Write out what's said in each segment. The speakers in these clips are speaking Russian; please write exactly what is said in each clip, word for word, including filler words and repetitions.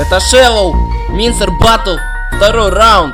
Это Shallow, Mincer Battle, второй раунд.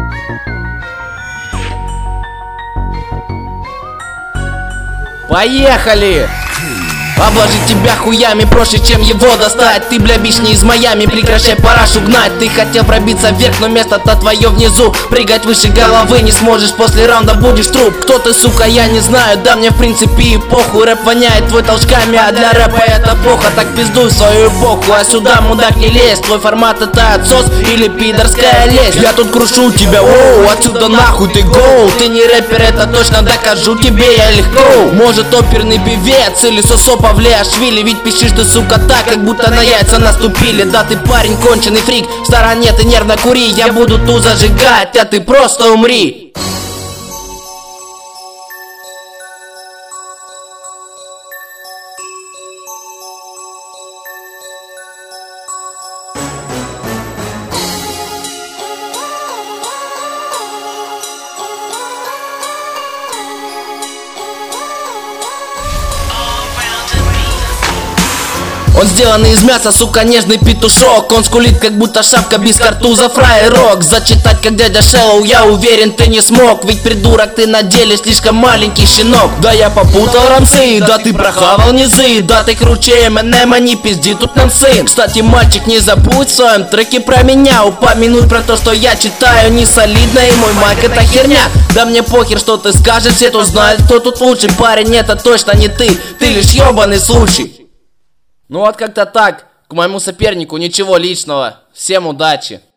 Поехали! Обложить тебя хуями проще, чем его достать. Ты, бля, бич не из Майами, прекращай парашу гнать. Ты хотел пробиться вверх, но место-то твое внизу. Прыгать выше головы не сможешь, после раунда будешь труп. Кто ты, сука, я не знаю, да мне в принципе и похуй. Рэп воняет твой толчками, а для рэпа это плохо. Так пиздуй в свою эпоху, а сюда, мудак, не лезь. Твой формат это отсос или пидорская лезь. Я тут крушу тебя, оу, отсюда нахуй ты гоу. Ты не рэпер, это точно докажу тебе я легко. Может оперный певец или сосопа Павлиашвили, ведь пишешь ты, сука, так, как будто на яйца наступили. Да ты парень конченый фрик, в стороне ты нервно кури. Я буду ту зажигать, а ты просто умри. Он сделанный из мяса, сука, нежный петушок. Он скулит, как будто шапка без картуза, фраерок. Зачитать, как дядя Shallow, я уверен, ты не смог. Ведь, придурок, ты на деле слишком маленький щенок. Да я попутал рамсы, да ты прохавал низы. Да ты круче эм энд эм, не пизди тут нам сын. Кстати, мальчик, не забудь в своем треке про меня упомянуть про то, что я читаю не солидно, и мой майк это херня. Да мне похер, что ты скажешь, все тут знают, кто тут лучший. Парень, это точно не ты, ты лишь ебаный случай. Ну вот как-то так, к моему сопернику ничего личного, всем удачи.